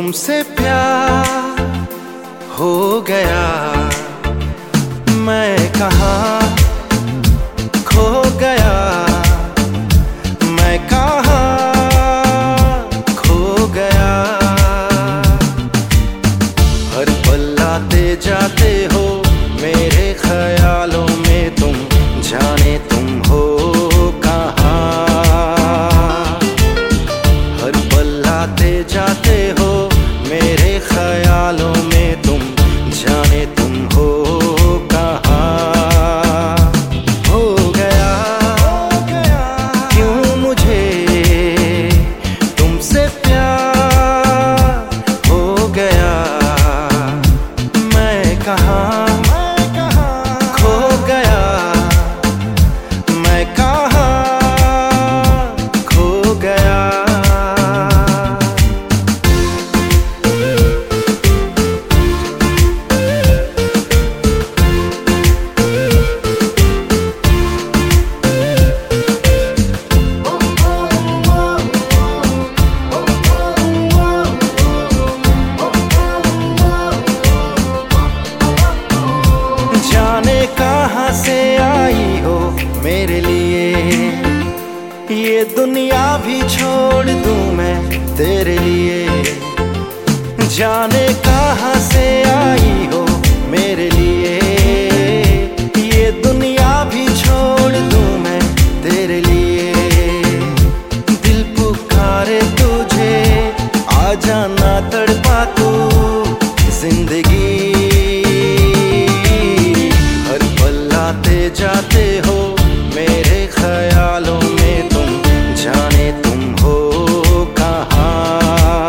तुमसे प्यार हो गया, मैं कहाँ खो गया, मैं कहाँ खो गया। हर पल आते जाते हो मेरे ख्यालों में तुम, जाने तुम हो कहाँ। हर पल आते जाते हो मेरे ख्यालों में तुम, जाने तुम हो कहाँ। हो गया क्यों मुझे तुमसे प्यार हो गया, मैं कहाँ खो गया, मैं कहाँ खो गया। कहाँ से आई हो मेरे लिए, ये दुनिया भी छोड़ दूं मैं तेरे लिए। जाने कहाँ से आई हो मेरे लिए, ये दुनिया भी छोड़ दूं मैं तेरे लिए। दिल पुकारे तुझे आ जाना, तड़पा तू जिंदगी। आते जाते हो मेरे ख्यालों में तुम, जाने तुम हो कहाँ।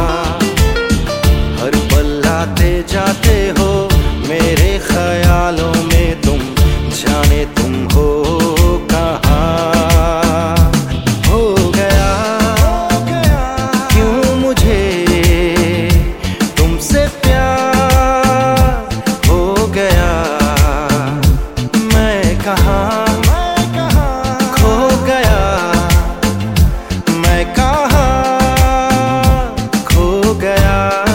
हर पल आते जाते हो मेरे ख्यालों में तुम, जाने तुम हो कहाँ। हो गया क्यों मुझे तुमसे प्यार हो गया, कहाँ खो गया, मैं कहाँ खो गया।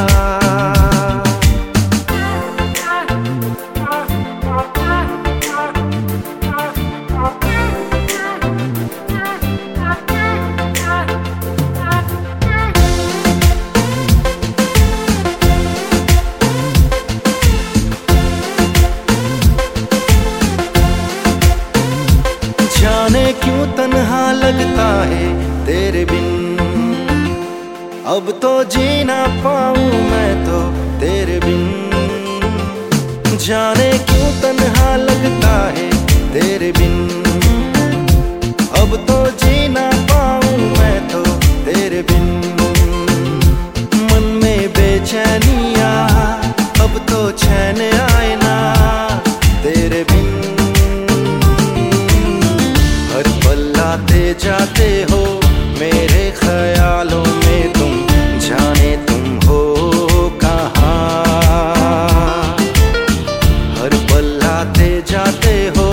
जाने क्यों तन्हा लगता है तेरे बिन, अब तो जी ना पाऊं मैं तो तेरे बिन। जाने क्यों तन्हा लगता है तेरे बिन, अब तो जी ना पाऊं मैं तो तेरे बिन। मन में बेचैनिया अब तो चैन आए ना तेरे बिन। हर पल आते जाते हो मेरे ख्यालों में तुम, जाने तुम हो कहाँ। हर पल आते जाते हो